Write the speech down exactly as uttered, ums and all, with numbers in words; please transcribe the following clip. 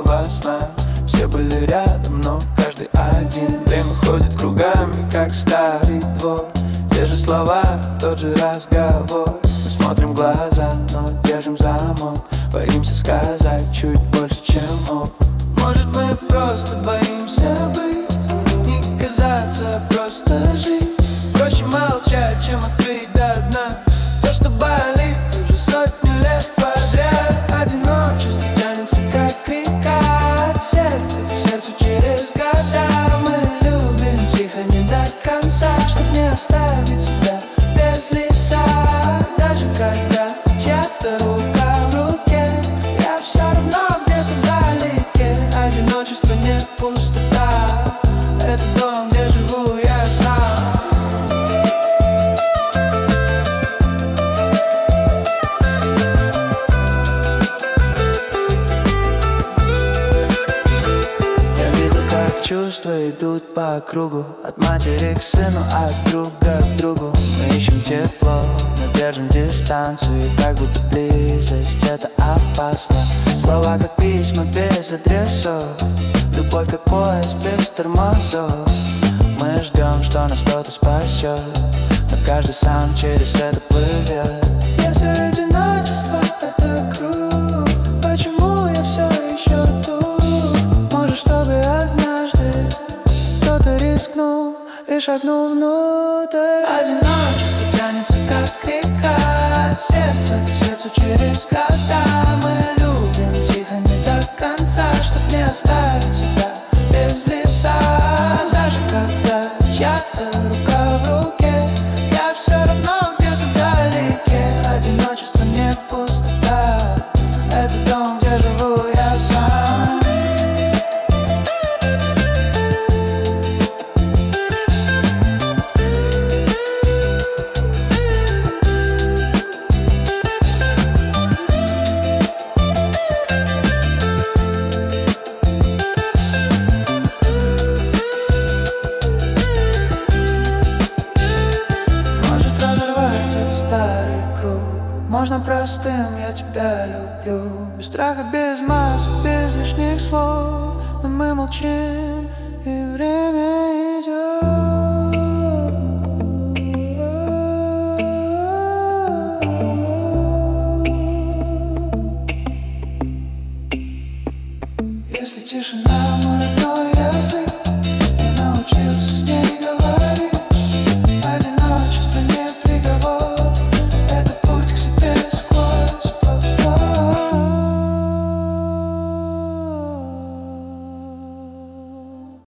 снова сна. Все были рядом, но каждый один. Время ходит кругами, как старый двор. Те же слова, тот же разговор. Мы смотрим в глаза, но держим замок. Боимся сказать чуть больше, чем мог. Может, мы просто боимся быть, не казаться, а просто жить. Проще молчать, чем открыть до дна то, что болит уже сотню лет подряд. Одиночество тянется, как река от сердца к сердцу через года. Мы любим тихо, не до конца, чтоб не оставить себя без лица. Даже когда чья-то рука в руке, я все равно где-то вдалеке. Одиночество не пустота, это дом, где живу я сам. Чувства идут по кругу, от матери к сыну, от друга к другу. Мы ищем тепло, но держим дистанцию, как будто близость — это опасно. Слова как письма без адресов, любовь как поезд без тормозов. Мы ждем, что нас кто-то спасет, но каждый сам через это плывет. Если одиночество — это круг, почему я все еще тут? Может, чтобы однажды кто-то рискнул и шагнул внутрь. Одиночество тянется, как река от сердца к сердцу через года. Мы любим тихо, не до конца, чтоб не оставить себя без лица. Даже когда чья-то рука в руке, я все равно где-то вдалеке. Одиночество не пустота, это дом, где живу я сам. Можно простым, я тебя люблю, без страха, без масок, без лишних слов. Но мы молчим, и время идет. Если тишина мой родной язык,